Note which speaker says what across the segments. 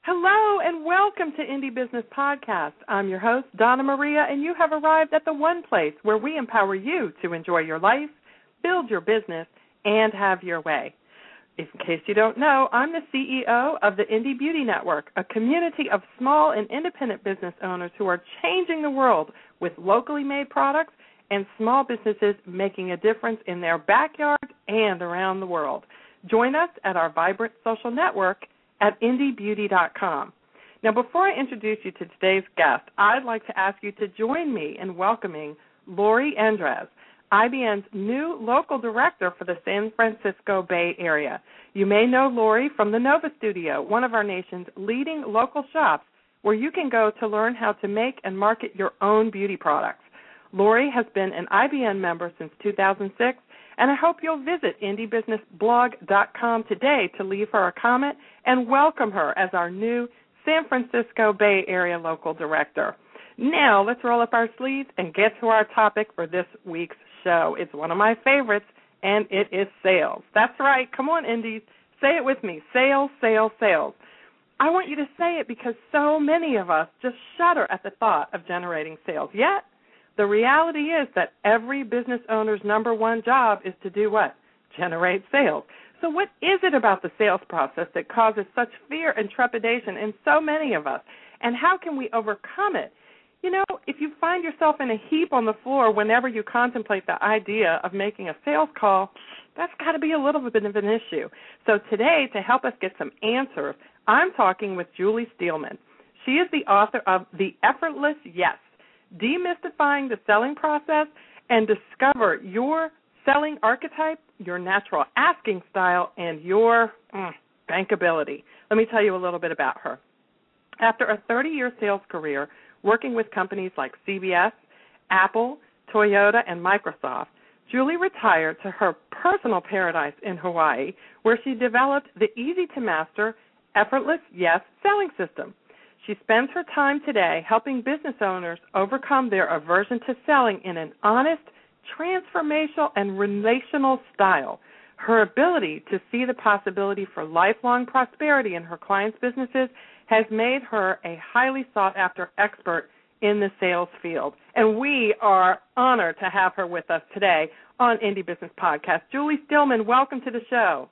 Speaker 1: Hello and welcome to Indie Business Podcast. I'm your host, Donna Maria, and you have arrived at the one place where we empower you to enjoy your life, build your business, and have your way. In case you don't know, I'm the CEO of the Indie Beauty Network, a community of small and independent business owners who are changing the world with locally made products and small businesses making a difference in their backyard and around the world. Join us at our vibrant social network at indiebeauty.com. Now, before I introduce you to today's guest, I'd like to ask you to join me in welcoming Lori Endres, IBN's new local director for the San Francisco Bay Area. You may know Lori from the Nova Studio, one of our nation's leading local shops where you can go to learn how to make and market your own beauty products. Lori has been an IBN member since 2006, and I hope you'll visit indiebusinessblog.com today to leave her a comment and welcome her as our new San Francisco Bay Area local director. Now, let's roll up our sleeves and get to our topic for this week's show. It's one of my favorites, and it is sales. That's right. Come on, Indies. Say it with me. Sales, sales, sales. I want you to say it because so many of us just shudder at the thought of generating sales. Yet, the reality is that every business owner's number one job is to do what? Generate sales. So what is it about the sales process that causes such fear and trepidation in so many of us? And how can we overcome it? You know, if you find yourself in a heap on the floor whenever you contemplate the idea of making a sales call, that's got to be a little bit of an issue. So today, to help us get some answers, I'm talking with Julie Steelman. She is the author of The Effortless Yes, Demystifying the Selling Process and Discover Your Selling Archetype, Your Natural Asking Style, and Your bankability. Let me tell you a little bit about her. After a 30-year sales career working with companies like CBS, Apple, Toyota, and Microsoft, Julie retired to her personal paradise in Hawaii, where she developed the easy-to-master, effortless yes selling system. She spends her time today helping business owners overcome their aversion to selling in an honest, transformational, and relational style. Her ability to see the possibility for lifelong prosperity in her clients' businesses has made her a highly sought-after expert in the sales field. And we are honored to have her with us today on Indie Business Podcast. Julie Steelman, welcome to the show.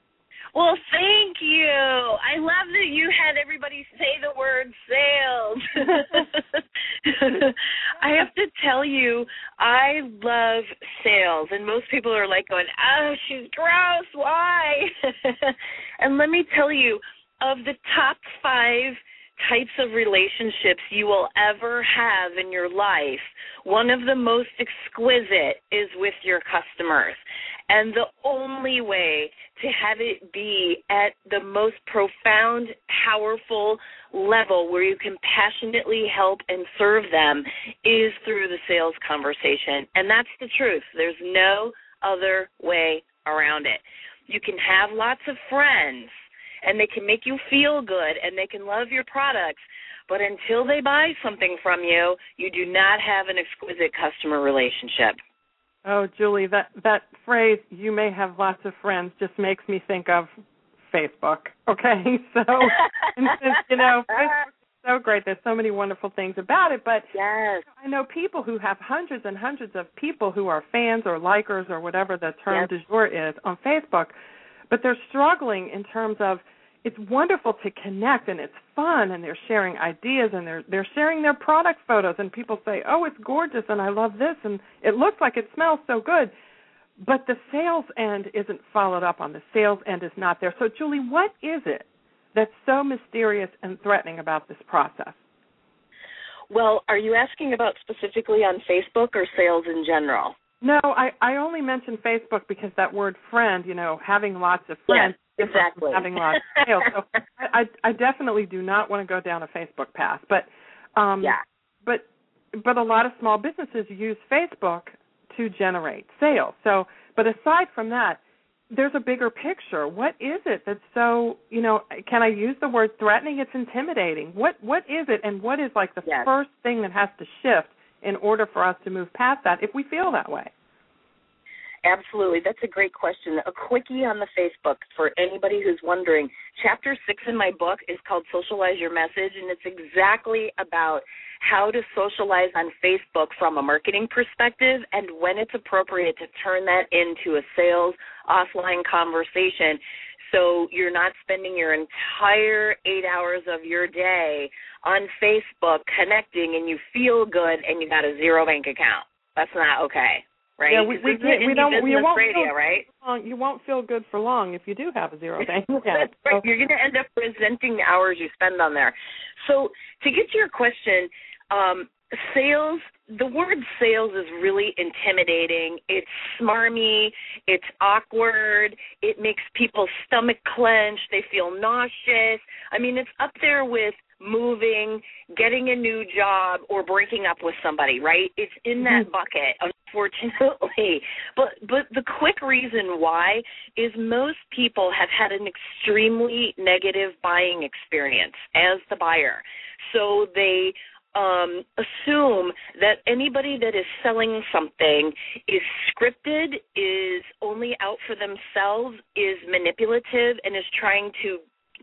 Speaker 2: Well, thank you. I love that you had everybody say the word sales. I have to tell you, I love sales, and most people are like going, oh, she's gross, why? And let me tell you, of the top 5 types of relationships you will ever have in your life, one of the most exquisite is with your customers. And the only way to have it be at the most profound, powerful level where you can passionately help and serve them is through the sales conversation. And that's the truth. There's no other way around it. You can have lots of friends, and they can make you feel good, and they can love your products, but until they buy something from you, you do not have an exquisite customer relationship.
Speaker 1: Oh, Julie, that phrase, you may have lots of friends, just makes me think of Facebook, okay? So, and since, you know, Facebook is so great. There's so many wonderful things about it, but
Speaker 2: yes.
Speaker 1: I know people who have hundreds and hundreds of people who are fans or likers or whatever the term du jour is on Facebook, but they're struggling in terms of it's wonderful to connect, and it's fun, and they're sharing ideas, and they're sharing their product photos, and people say, oh, it's gorgeous, and I love this, and it looks like it smells so good. But the sales end isn't followed up on. The sales end is not there. So, Julie, what is it that's so mysterious and threatening about this process?
Speaker 2: Well, are you asking about specifically on Facebook or sales in general?
Speaker 1: No, I only mentioned Facebook because that word friend, you know, having lots of friends.
Speaker 2: Yes, exactly.
Speaker 1: Having lots of sales. So I definitely do not want to go down a Facebook path. But but a lot of small businesses use Facebook to generate sales. So, but aside from that, there's a bigger picture. What is it that's so, you know, can I use the word threatening? It's intimidating. What is it, and what is like the first thing that has to shift in order for us to move past that if we feel that way?
Speaker 2: Absolutely. That's a great question. A quickie on the Facebook for anybody who's wondering. Chapter 6 in my book is called Socialize Your Message, and it's exactly about how to socialize on Facebook from a marketing perspective and when it's appropriate to turn that into a sales offline conversation, so you're not spending your entire 8 hours of your day on Facebook connecting and you feel good and you got a zero bank account. That's not okay, right?
Speaker 1: Yeah, we don't. We won't
Speaker 2: radio,
Speaker 1: feel,
Speaker 2: right?
Speaker 1: You won't feel good for long if you do have a zero bank account.
Speaker 2: That's right. You're going to end up resenting the hours you spend on there. So to get to your question, sales, the word sales is really intimidating. It's smarmy. It's awkward. It makes people's stomach clench. They feel nauseous. I mean, it's up there with moving, getting a new job, or breaking up with somebody, right? It's in that bucket, unfortunately. But the quick reason why is most people have had an extremely negative buying experience as the buyer. So they assume that anybody that is selling something is scripted, is only out for themselves, is manipulative, and is trying to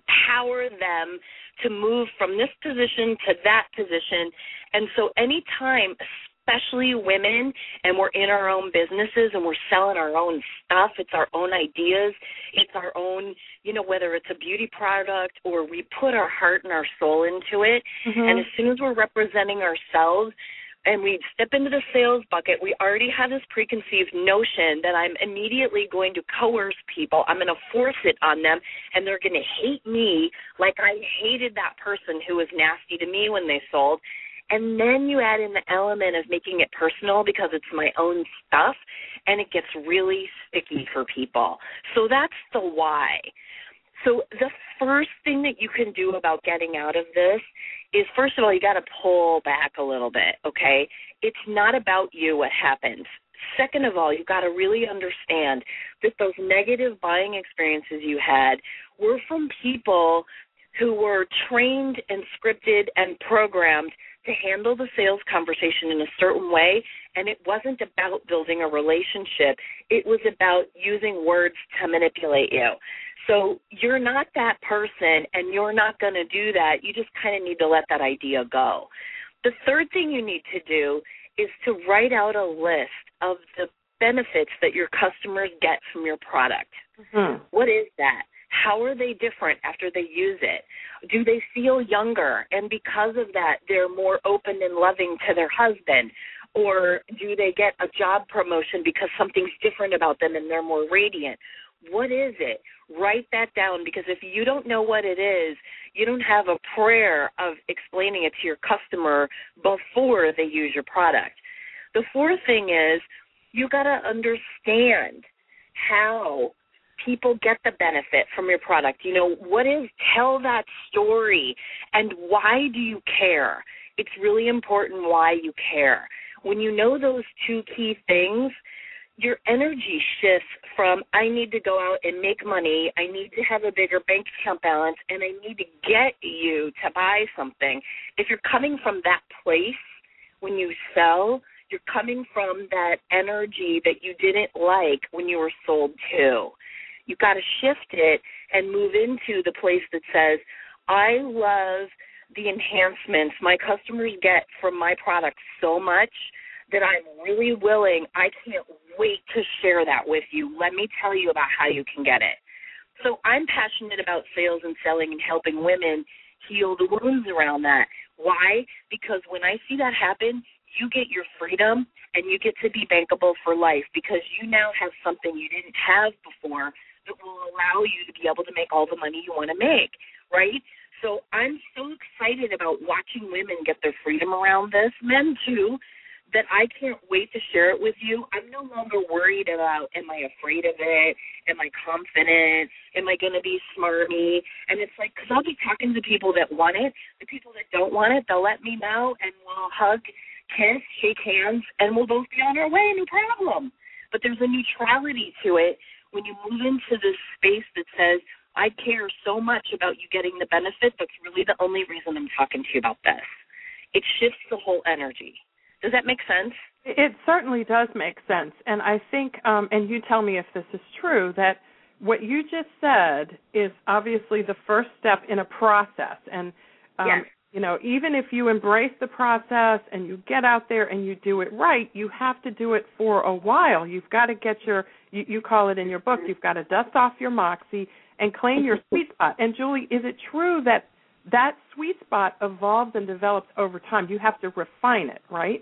Speaker 2: power them to move from this position to that position. And so anytime, especially women, and we're in our own businesses and we're selling our own stuff, it's our own ideas, it's our own, whether it's a beauty product or we put our heart and our soul into it, and as soon as we're representing ourselves and we step into the sales bucket, we already have this preconceived notion that I'm immediately going to coerce people. I'm going to force it on them, and they're going to hate me like I hated that person who was nasty to me when they sold. And then you add in the element of making it personal because it's my own stuff, and it gets really sticky for people. So that's the why. So the first thing that you can do about getting out of this is, first of all, you got to pull back a little bit, okay? It's not about you what happens. Second of all, you've got to really understand that those negative buying experiences you had were from people who were trained and scripted and programmed to handle the sales conversation in a certain way, and it wasn't about building a relationship. It was about using words to manipulate you. So you're not that person, and you're not going to do that. You just kind of need to let that idea go. The third thing you need to do is to write out a list of the benefits that your customers get from your product. What is that? How are they different after they use it? Do they feel younger, and because of that, they're more open and loving to their husband? Or do they get a job promotion because something's different about them and they're more radiant? What is it? Write that down, because if you don't know what it is, you don't have a prayer of explaining it to your customer before they use your product. The fourth thing is you got to understand how people get the benefit from your product. Tell that story, and why do you care? It's really important why you care. When you know those two key things, your energy shifts from I need to go out and make money, I need to have a bigger bank account balance, and I need to get you to buy something. If you're coming from that place when you sell, you're coming from that energy that you didn't like when you were sold to. You've got to shift it and move into the place that says, I love the enhancements my customers get from my product so much that I'm really willing, I can't wait to share that with you. Let me tell you about how you can get it. So I'm passionate about sales and selling and helping women heal the wounds around that. Why? Because when I see that happen, you get your freedom and you get to be bankable for life, because you now have something you didn't have before that will allow you to be able to make all the money you want to make, right? So I'm so excited about watching women get their freedom around this, men too, that I can't wait to share it with you. I'm no longer worried about, am I afraid of it? Am I confident? Am I going to be smarmy? And it's like, because I'll be talking to people that want it. The people that don't want it, they'll let me know, and we'll hug, kiss, shake hands, and we'll both be on our way, no problem. But there's a neutrality to it when you move into this space that says, I care so much about you getting the benefit, that's really the only reason I'm talking to you about this. It shifts the whole energy. Does that make sense?
Speaker 1: It certainly does make sense. And I think, and you tell me if this is true, that what you just said is obviously the first step in a process. And,
Speaker 2: yes.
Speaker 1: you know, even if you embrace the process and you get out there and you do it right, you have to do it for a while. You've got to get you call it in your book, you've got to dust off your moxie and claim your sweet spot. And, Julie, is it true that that sweet spot evolves and develops over time? You have to refine it, right?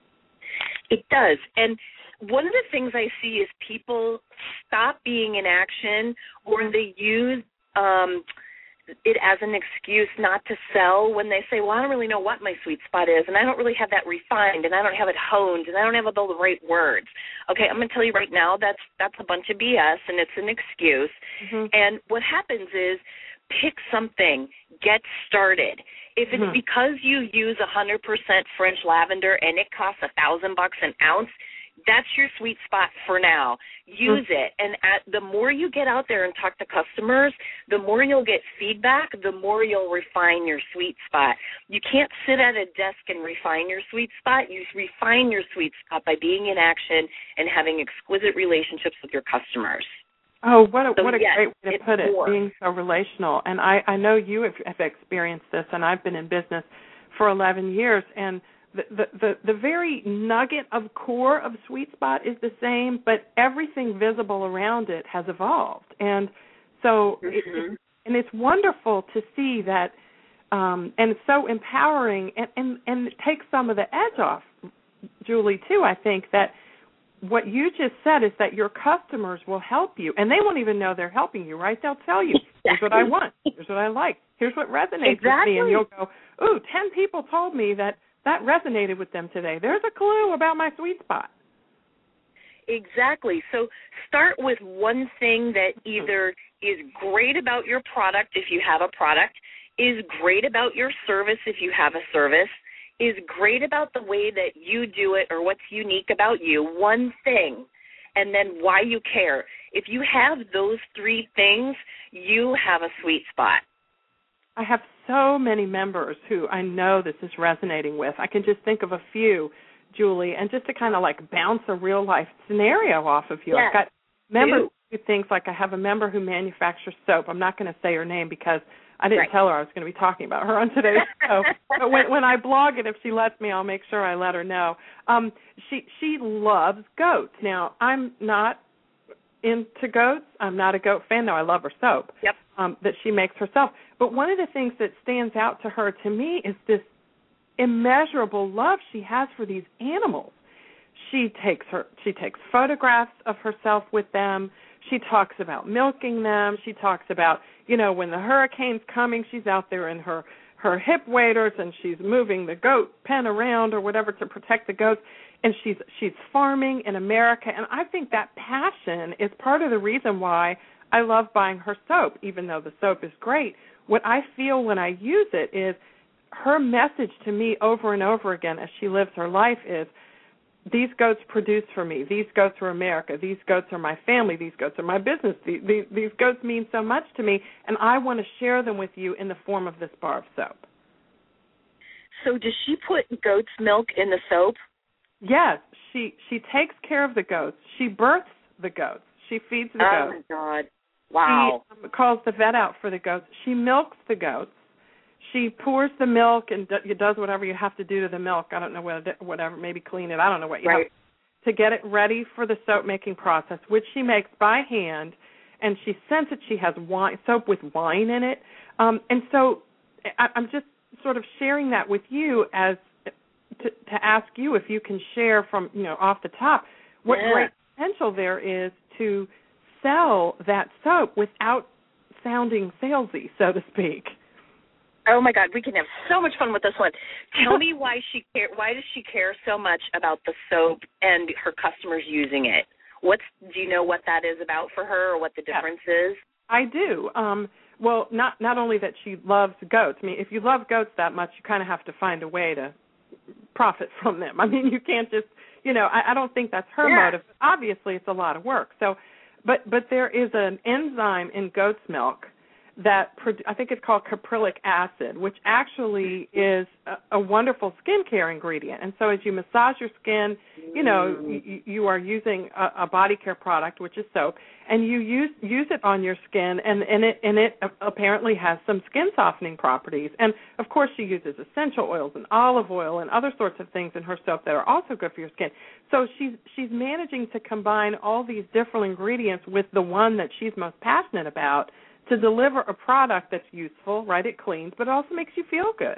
Speaker 2: It does. And one of the things I see is people stop being in action, or they use it as an excuse not to sell when they say, well, I don't really know what my sweet spot is, and I don't really have that refined, and I don't have it honed, and I don't have all the right words. Okay, I'm going to tell you right now, that's a bunch of BS, and it's an excuse. Mm-hmm. And what happens is, pick something, get started. If it's because you use 100% French lavender and it costs $1,000 an ounce, that's your sweet spot for now. Use it. And the more you get out there and talk to customers, the more you'll get feedback, the more you'll refine your sweet spot. You can't sit at a desk and refine your sweet spot. You refine your sweet spot by being in action and having exquisite relationships with your customers.
Speaker 1: Oh, what a great way to put it, being so relational. And I know you have experienced this, and I've been in business for 11 years, and the very nugget of core of sweet spot is the same, but everything visible around it has evolved. And so it's wonderful to see that, and it's so empowering, and it takes some of the edge off, Julie, too, I think, that what you just said is that your customers will help you, and they won't even know they're helping you, right? They'll tell you, here's what I want, here's what I like, here's what resonates with me, and you'll go, ooh, 10 people told me that resonated with them today. There's a clue about my sweet spot.
Speaker 2: Exactly. So start with one thing that either is great about your product if you have a product, is great about your service if you have a service, is great about the way that you do it or what's unique about you, one thing, and then why you care. If you have those three things, you have a sweet spot.
Speaker 1: I have so many members who I know this is resonating with. I can just think of a few, Julie, and just to kind of like bounce a real-life scenario off of you.
Speaker 2: Yes.
Speaker 1: I've got members who do things like I have a member who manufactures soap. I'm not going to say her name because I didn't tell her I was going to be talking about her on today's show. But when I blog it, if she lets me, I'll make sure I let her know. She loves goats. Now, I'm not into goats. I'm not a goat fan. No, I love her soap that she makes herself. But one of the things that stands out to her, to me, is this immeasurable love she has for these animals. She takes photographs of herself with them. She talks about milking them. She talks about, when the hurricane's coming, she's out there in her hip waders and she's moving the goat pen around or whatever to protect the goats. And she's farming in America. And I think that passion is part of the reason why I love buying her soap, even though the soap is great. What I feel when I use it is her message to me over and over again as she lives her life is, these goats produce for me. These goats are America. These goats are my family. These goats are my business. These goats mean so much to me, and I want to share them with you in the form of this bar of soap.
Speaker 2: So does she put goat's milk in the soap?
Speaker 1: Yes. She takes care of the goats. She births the goats. She feeds the goats.
Speaker 2: Oh, my God. Wow.
Speaker 1: She calls the vet out for the goats. She milks the goats. She pours the milk and does whatever you have to do to the milk. I don't know whatever, maybe clean it. I don't know what you have to get it ready for the soap-making process, which she makes by hand, and she scents it. She has soap with wine in it. And so I'm just sort of sharing that with you as to ask you if you can share from, off the top, what great potential there is to sell that soap without sounding salesy, so to speak.
Speaker 2: Oh my God, we can have so much fun with this one. Tell me why does she care so much about the soap and her customers using it? Do you know what that is about for her or what the difference is?
Speaker 1: I do. Well, not only that she loves goats. I mean, if you love goats that much, you kind of have to find a way to profit from them. I mean, you can't just, I don't think that's her motive. Obviously, it's a lot of work. So, but there is an enzyme in goat's milk that I think it's called caprylic acid, which actually is a wonderful skincare ingredient. And so as you massage your skin, you are using a body care product, which is soap, and you use it on your skin, and it apparently has some skin softening properties. And of course, she uses essential oils and olive oil and other sorts of things in her soap that are also good for your skin. So she's managing to combine all these different ingredients with the one that she's most passionate about to deliver a product that's useful, right? It cleans, but it also makes you feel good.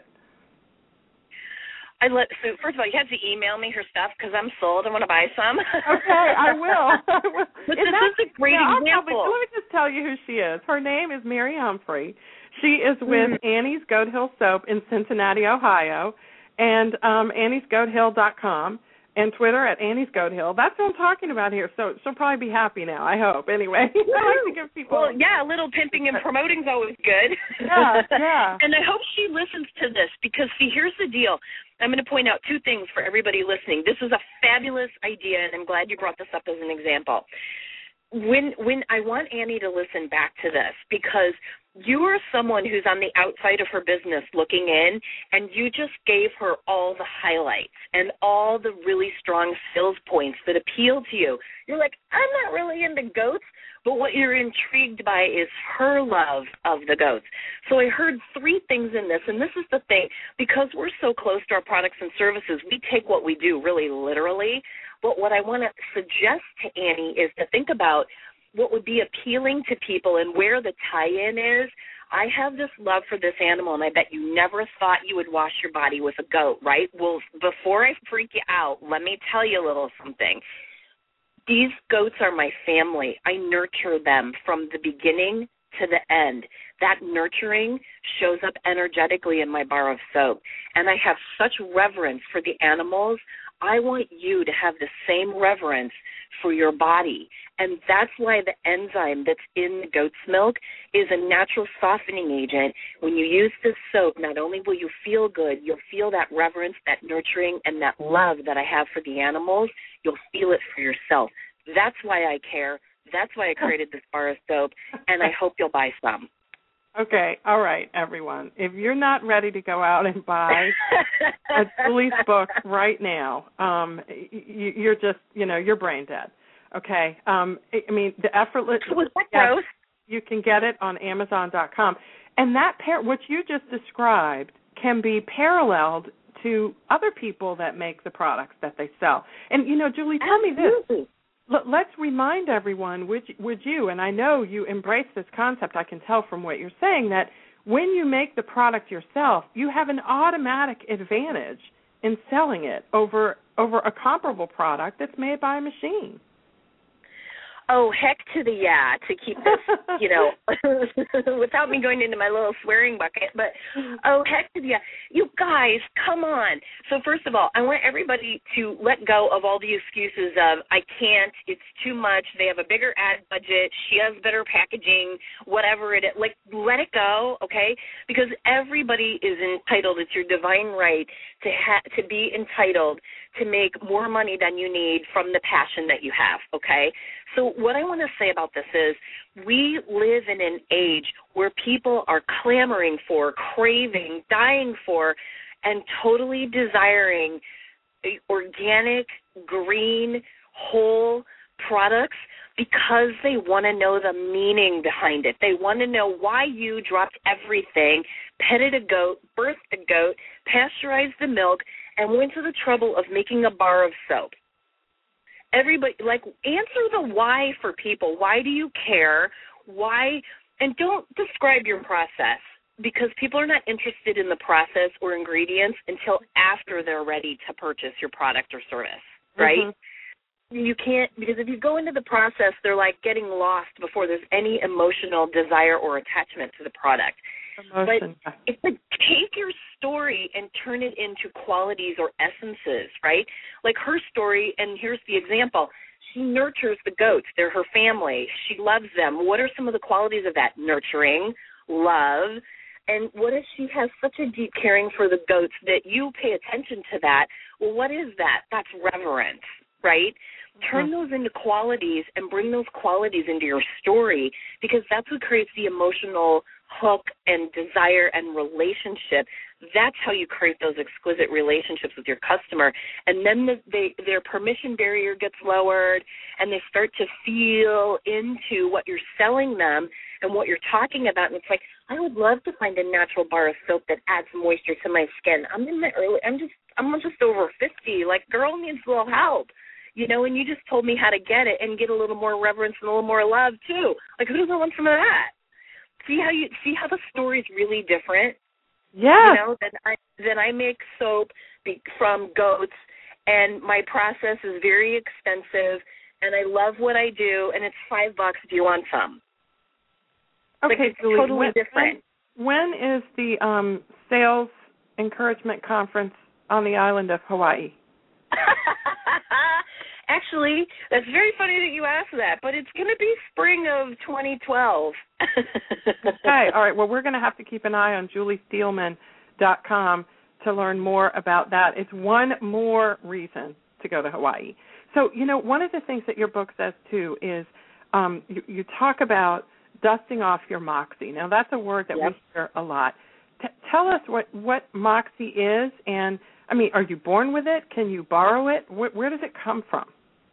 Speaker 2: So first of all, you have to email me her stuff because I'm sold. I want to buy some.
Speaker 1: Okay, I will.
Speaker 2: But this is a great example.
Speaker 1: Let me just tell you who she is. Her name is Mary Humphrey. She is with Annie's Goat Hill Soap in Cincinnati, Ohio, and Annie'sGoatHill.com. And Twitter at Annie's Goat Hill. That's what I'm talking about here. So she'll probably be happy now, I hope. Anyway, I like to give people...
Speaker 2: Well, yeah, a little pimping and promoting is always good.
Speaker 1: Yeah.
Speaker 2: And I hope she listens to this because, see, here's the deal. I'm going to point out two things for everybody listening. This is a fabulous idea, and I'm glad you brought this up as an example. When I want Annie to listen back to this because you are someone who's on the outside of her business looking in, and you just gave her all the highlights and all the really strong sales points that appeal to you. You're like, I'm not really into goats, but what you're intrigued by is her love of the goats. So I heard three things in this, and this is the thing. Because we're so close to our products and services, we take what we do really literally. But what I want to suggest to Annie is to think about what would be appealing to people and where the tie-in is. I have this love for this animal, and I bet you never thought you would wash your body with a goat, right? Well, before I freak you out, let me tell you a little something. These goats are my family. I nurture them from the beginning to the end. That nurturing shows up energetically in my bar of soap, and I have such reverence for the animals. I want you to have the same reverence for your body, and that's why the enzyme that's in the goat's milk is a natural softening agent. When you use this soap, not only will you feel good, you'll feel that reverence, that nurturing, and that love that I have for the animals. You'll feel it for yourself. That's why I care. That's why I created this bar of soap, and I hope you'll buy some.
Speaker 1: Okay, all right, everyone. If you're not ready to go out and buy Julie's book right now, you're just, you're brain dead. Okay, I mean, the effortless.
Speaker 2: Was that gross?
Speaker 1: You can get it on Amazon.com, and that what you just described can be paralleled to other people that make the products that they sell. And Julie, tell me this. Let's remind everyone, would you, and I know you embrace this concept, I can tell from what you're saying, that when you make the product yourself, you have an automatic advantage in selling it over a comparable product that's made by a machine.
Speaker 2: Oh, heck to the yeah, to keep this, without me going into my little swearing bucket, but oh, heck to the yeah. You guys, come on. So first of all, I want everybody to let go of all the excuses of, I can't, it's too much, they have a bigger ad budget, she has better packaging, whatever it is. Like, let it go, okay? Because everybody is entitled. It's your divine right to be entitled to make more money than you need from the passion that you have, okay? So what I want to say about this is we live in an age where people are clamoring for, craving, dying for, and totally desiring organic, green, whole products because they want to know the meaning behind it. They want to know why you dropped everything, petted a goat, birthed a goat, pasteurized the milk, and went to the trouble of making a bar of soap. Everybody, answer the why for people. Why do you care? Why? And don't describe your process because people are not interested in the process or ingredients until after they're ready to purchase your product or service, right? Mm-hmm. You can't, because if you go into the process, they're like getting lost before there's any emotional desire or attachment to the product. Emotion. But it's like take your story and turn it into qualities or essences, right? Like her story, and here's the example. She nurtures the goats. They're her family. She loves them. What are some of the qualities of that? Nurturing, love, and what if she has such a deep caring for the goats that you pay attention to that? Well, what is that? That's reverence, right? turn those into qualities and bring those qualities into your story, because that's what creates the emotional hook and desire and relationship. That's how you create those exquisite relationships with your customer. And then their permission barrier gets lowered, and they start to feel into what you're selling them and what you're talking about. And it's like, I would love to find a natural bar of soap that adds moisture to my skin. I'm just over 50. Like, girl needs a little help. You know, and you just told me how to get it and get a little more reverence and a little more love too. Like, who doesn't want some of that? See how the story's really different?
Speaker 1: Yeah.
Speaker 2: You know, then I make soap from goats, and my process is very extensive, and I love what I do, and it's $5 if you want some.
Speaker 1: Okay,
Speaker 2: like, it's
Speaker 1: Julie,
Speaker 2: totally different.
Speaker 1: When is the sales encouragement conference on the island of Hawaii?
Speaker 2: Actually, that's very funny that you asked that, but it's going to be spring of 2012.
Speaker 1: Okay, all right. Well, we're going to have to keep an eye on juliesteelman.com to learn more about that. It's one more reason to go to Hawaii. So, you know, one of the things that your book says, too, is you talk about dusting off your moxie. Now, that's a word that we hear a lot. Tell us what moxie is, and, I mean, are you born with it? Can you borrow it? Where does it come from?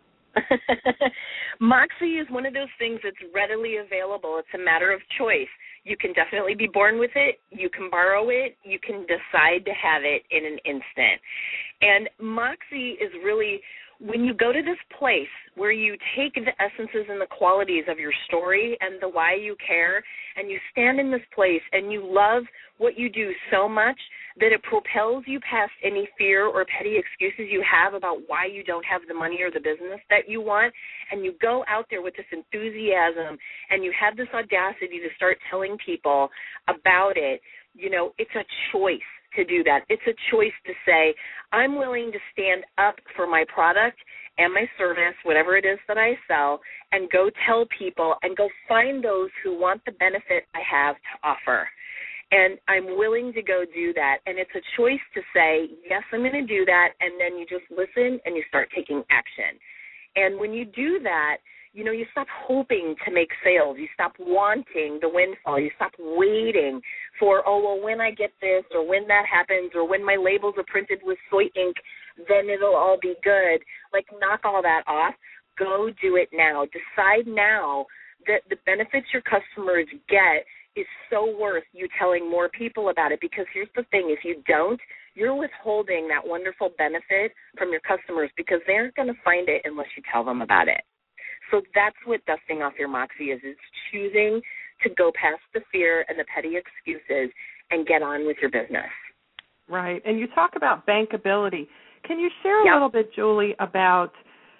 Speaker 2: Moxie is one of those things that's readily available. It's a matter of choice. You can definitely be born with it. You can borrow it. You can decide to have it in an instant. And Moxie is really when you go to this place where you take the essences and the qualities of your story and the why you care, and you stand in this place and you love what you do so much that it propels you past any fear or petty excuses you have about why you don't have the money or the business that you want, and you go out there with this enthusiasm and you have this audacity to start telling people about it. You know, it's a choice to do that. It's a choice to say, I'm willing to stand up for my product and my service, whatever it is that I sell, and go tell people and go find those who want the benefit I have to offer. And I'm willing to go do that. And it's a choice to say, yes, I'm going to do that, and then you just listen and you start taking action. And when you do that, you know, you stop hoping to make sales. You stop wanting the windfall. You stop waiting for, oh, well, when I get this or when that happens or when my labels are printed with soy ink, then it'll all be good. Like, knock all that off. Go do it now. Decide now that the benefits your customers get is so worth you telling more people about it, because here's the thing. If you don't, you're withholding that wonderful benefit from your customers because they aren't going to find it unless you tell them about it. So that's what dusting off your moxie is. It's choosing to go past the fear and the petty excuses and get on with your business.
Speaker 1: Right. And you talk about bankability. Can you share a little bit, Julie, about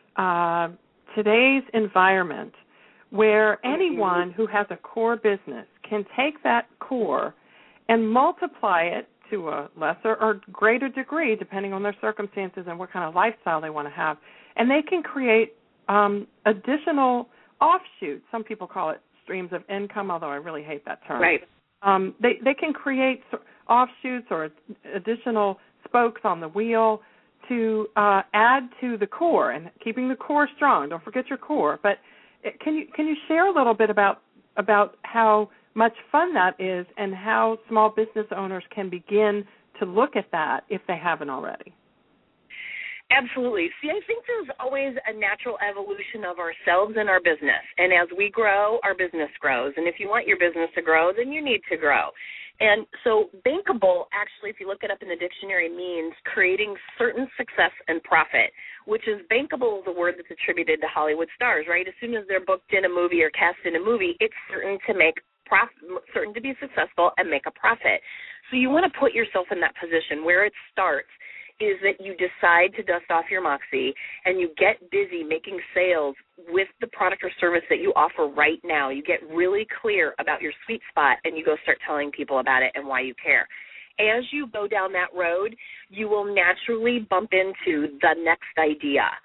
Speaker 1: today's environment where anyone who has a core business can take that core and multiply it to a lesser or greater degree, depending on their circumstances and what kind of lifestyle they want to have, and they can create additional offshoots. Some people call it streams of income, although I really hate that term.
Speaker 2: Right.
Speaker 1: They can create offshoots or additional spokes on the wheel to add to the core and keeping the core strong. Don't forget your core. But can you share a little bit about how much fun that is and how small business owners can begin to look at that if they haven't already?
Speaker 2: Absolutely. See, I think there's always a natural evolution of ourselves and our business. And as we grow, our business grows. And if you want your business to grow, then you need to grow. And so bankable, actually, if you look it up in the dictionary, means creating certain success and profit, which is bankable is a word that's attributed to Hollywood stars, right? As soon as they're booked in a movie or cast in a movie, it's certain to make profit, certain to be successful and make a profit. So you want to put yourself in that position where it starts is that you decide to dust off your moxie and you get busy making sales with the product or service that you offer right now. You get really clear about your sweet spot and you go start telling people about it and why you care. As you go down that road, you will naturally bump into the next idea.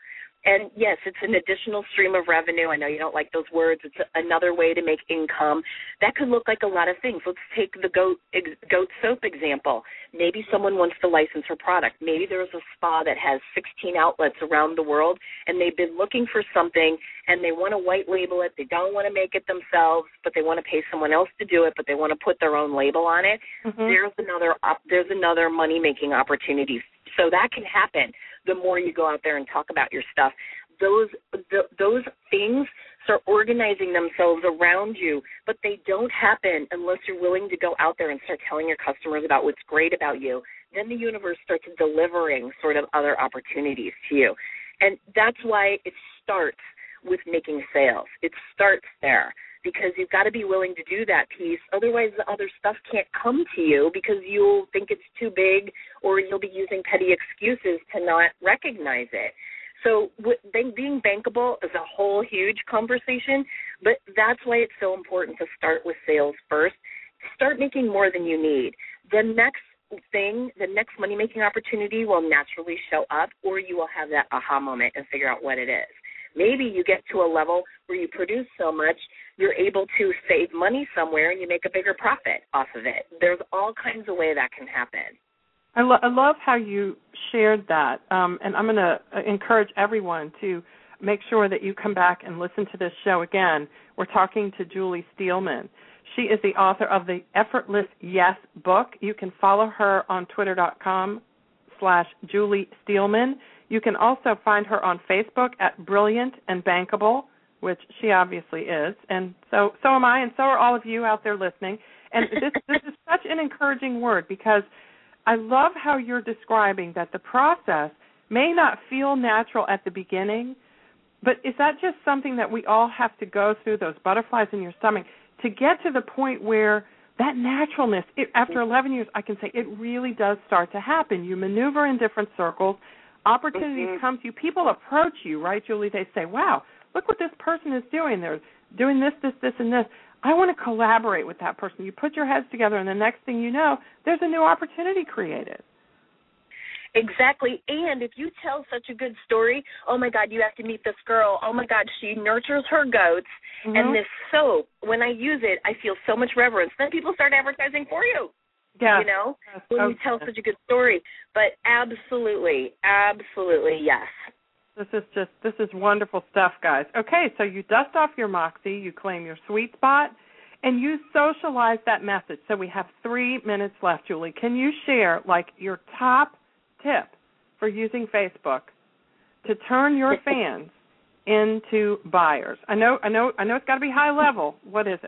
Speaker 2: And yes, it's an additional stream of revenue. I know you don't like those words. It's another way to make income. That could look like a lot of things. Let's take the goat soap example. Maybe someone wants to license her product. Maybe there's a spa that has 16 outlets around the world, and they've been looking for something, and they want to white label it. They don't want to make it themselves, but they want to pay someone else to do it, but they want to put their own label on it. There's another money-making opportunity. So that can happen the more you go out there and talk about your stuff. Those things start organizing themselves around you, but they don't happen unless you're willing to go out there and start telling your customers about what's great about you. Then the universe starts delivering sort of other opportunities to you. And that's why it starts with making sales. It starts there, because you've got to be willing to do that piece. Otherwise, the other stuff can't come to you because you'll think it's too big, or you'll be using petty excuses to not recognize it. So being bankable is a whole huge conversation, but that's why it's so important to start with sales first. Start making more than you need. The next money-making opportunity will naturally show up, or you will have that aha moment and figure out what it is. Maybe you get to a level where you produce so much, you're able to save money somewhere and you make a bigger profit off of it. There's all kinds of ways that can happen.
Speaker 1: I love how you shared that, and I'm going to encourage everyone to make sure that you come back and listen to this show again. We're talking to Julie Steelman. She is the author of the Effortless Yes book. You can follow her on twitter.com/Julie Steelman. You can also find her on Facebook at Brilliant and Bankable, which she obviously is, and so am I, and so are all of you out there listening. And this is such an encouraging word, because I love how you're describing that the process may not feel natural at the beginning, but is that just something that we all have to go through, those butterflies in your stomach, to get to the point where that naturalness, after 11 years, I can say it really does start to happen. You maneuver in different circles. Opportunities come to you. People approach you, right, Julie? They say, wow, look what this person is doing. They're doing this, and this. I want to collaborate with that person. You put your heads together, and the next thing you know, there's a new opportunity created.
Speaker 2: Exactly. And if you tell such a good story, oh, my God, you have to meet this girl. Oh, my God, she nurtures her goats. And this soap, when I use it, I feel so much reverence. Then people start advertising for you.
Speaker 1: Yeah.
Speaker 2: You know, when you tell such a good story. But absolutely, yes.
Speaker 1: This is wonderful stuff, guys. Okay, so you dust off your moxie, you claim your sweet spot, and you socialize that message. So we have 3 minutes left, Julie. Can you share, like, your top tip for using Facebook to turn your fans into buyers? I know it's got to be high level. What is it?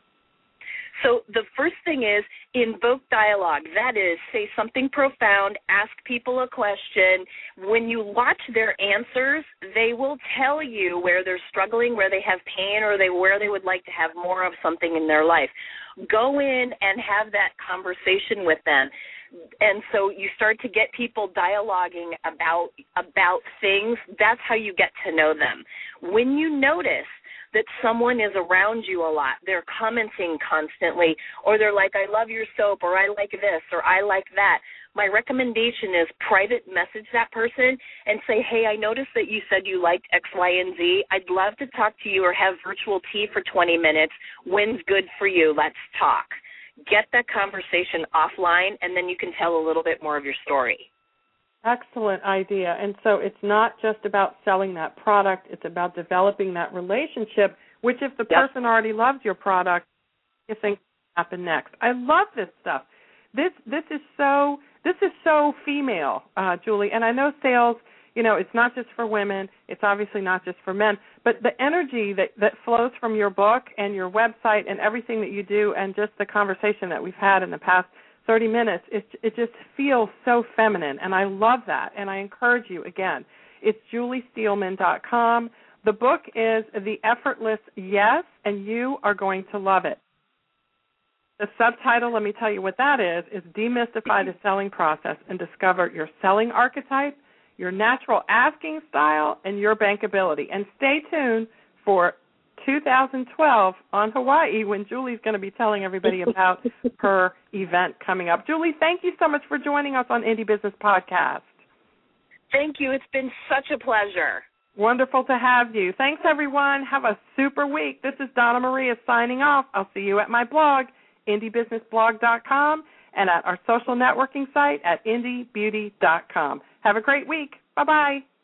Speaker 2: So the first thing is invoke dialogue. That is, say something profound, ask people a question. When you watch their answers, they will tell you where they're struggling, where they have pain, or where they would like to have more of something in their life. Go in and have that conversation with them. And so you start to get people dialoguing about things. That's how you get to know them. When you notice that someone is around you a lot, they're commenting constantly, or they're like, I love your soap, or I like this, or I like that, my recommendation is private message that person and say, hey, I noticed that you said you liked X, Y, and Z. I'd love to talk to you or have virtual tea for 20 minutes. When's good for you? Let's talk. Get that conversation offline, and then you can tell a little bit more of your story.
Speaker 1: Excellent idea. And so it's not just about selling that product, it's about developing that relationship, which if the person already loves your product, you think will happen next. I love this stuff. This is so female, Julie, and I know sales, it's not just for women, it's obviously not just for men, but the energy that flows from your book and your website and everything that you do, and just the conversation that we've had in the past 30 minutes, it just feels so feminine, and I love that, and I encourage you, again, it's juliesteelman.com. The book is The Effortless Yes, and you are going to love it. The subtitle, let me tell you what that is Demystify the Selling Process and Discover Your Selling Archetype, Your Natural Asking Style, and Your Bankability. And stay tuned for 2012 on Hawaii, when Julie's going to be telling everybody about her event coming up. Julie, thank you so much for joining us on Indie Business Podcast.
Speaker 2: Thank you. It's been such a pleasure.
Speaker 1: Wonderful to have you. Thanks, everyone. Have a super week. This is Donna Maria signing off. I'll see you at my blog, indiebusinessblog.com, and at our social networking site at indiebeauty.com. Have a great week. Bye-bye.